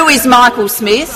is Michael Smith?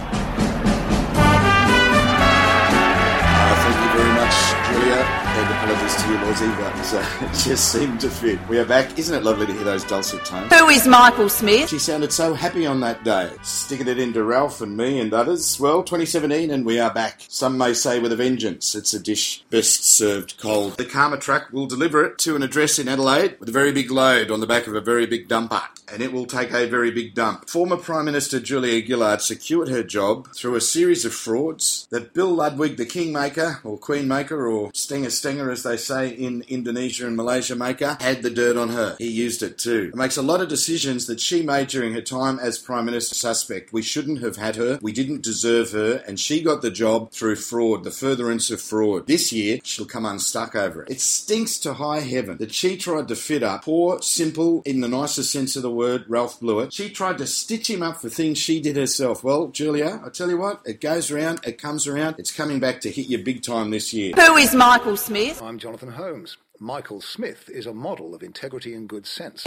Thank you very much, Julia. And apologies to you, Lozzie, but it just seemed to fit. We are back. Isn't it lovely to hear those dulcet tones? Who is Michael Smith? She sounded so happy on that day, sticking it into Ralph and me and others. Well, 2017 and we are back. Some may say with a vengeance. It's a dish best served cold. The Karma truck will deliver it to an address in Adelaide with a very big load on the back of a very big dumper. And it will take a very big dump. Former Prime Minister Julia Gillard secured her job through a series of frauds that Bill Ludwig, the Kingmaker, or Queenmaker, or Stenger as they say in Indonesia and Malaysia maker, had the dirt on her. He used it too. It makes a lot of decisions that she made during her time as Prime Minister suspect. We shouldn't have had her. We didn't deserve her. And she got the job through fraud, the furtherance of fraud. This year, she'll come unstuck over it. It stinks to high heaven that she tried to fit up poor, simple, in the nicest sense of the word, Ralph Blewett. She tried to stitch him up for things she did herself. Well, Julia, I tell you what, it goes around, it comes around, it's coming back to hit you big time this year. Who is Michael Smith? I'm Jonathan Holmes. Michael Smith is a model of integrity and good sense.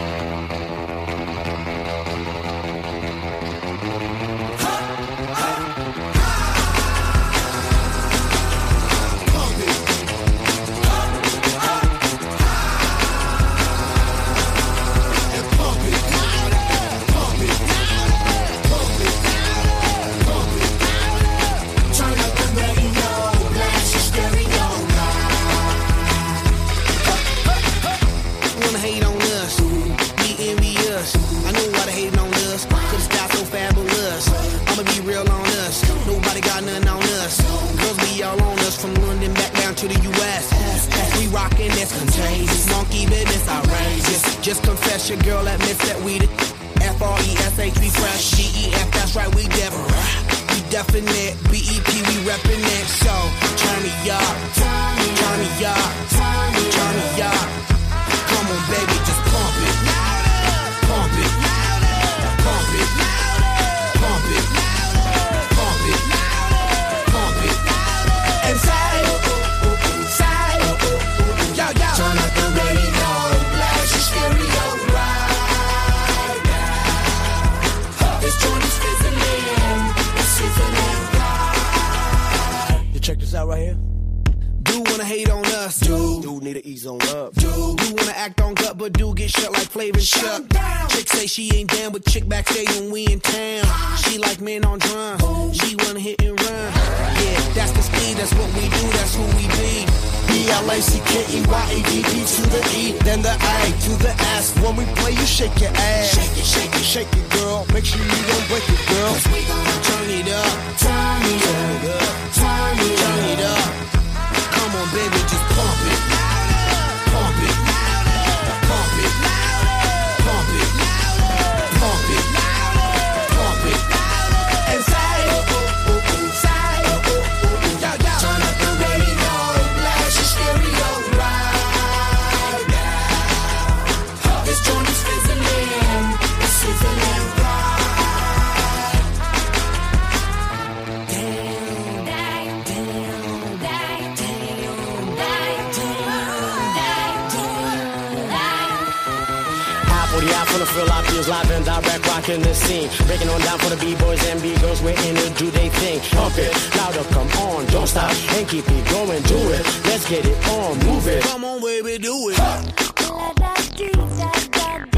Just confess your girl admits that we the F-R-E-S-H, we fresh. D-E-F, that's right, we we definite. B-E-P, we reppin' it. So, turn me up, turn me up, turn me up. Come on, baby, just pump it. Pump it. Pump it. Pump it. Pump it. Pump it. And say, yo, yo. Turn up the radio. Stereo right now. This joint is fizzling, it's sizzling right. You check this out right here. Dude wanna hate on us. Dude need to ease on up. Dude wanna act on gut, but dude get shut like Flavor Shut. Chick say she ain't down, but chick backstage when we in town. She like men on drum. She wanna hit and run. Yeah, that's the speed, that's what we do, that's who we be. B-L-A-C-K-E-Y-A-D-D to the E, then the A to the S. When we play, you shake your ass. Shake it, shake it, shake it, girl. Make sure you don't break it, girl. 'Cause we gon' turn it up, turn it up, turn it up. Come on, baby, just pump it, pump it, pump it, pump it, pump it, pump it, and say, turn up the radio. Stereo right now. This joint is fizzling, it's sizzling right. Damn, damn, damn, damn, High 40 out for the feel, I feels live and direct, rocking the scene. Breaking on down for the B-boys and B-girls, we're in to do they thing. Pump it, louder, come on, don't stop, and keep it going, do it. Let's get it on, move it. Come on, baby, do it.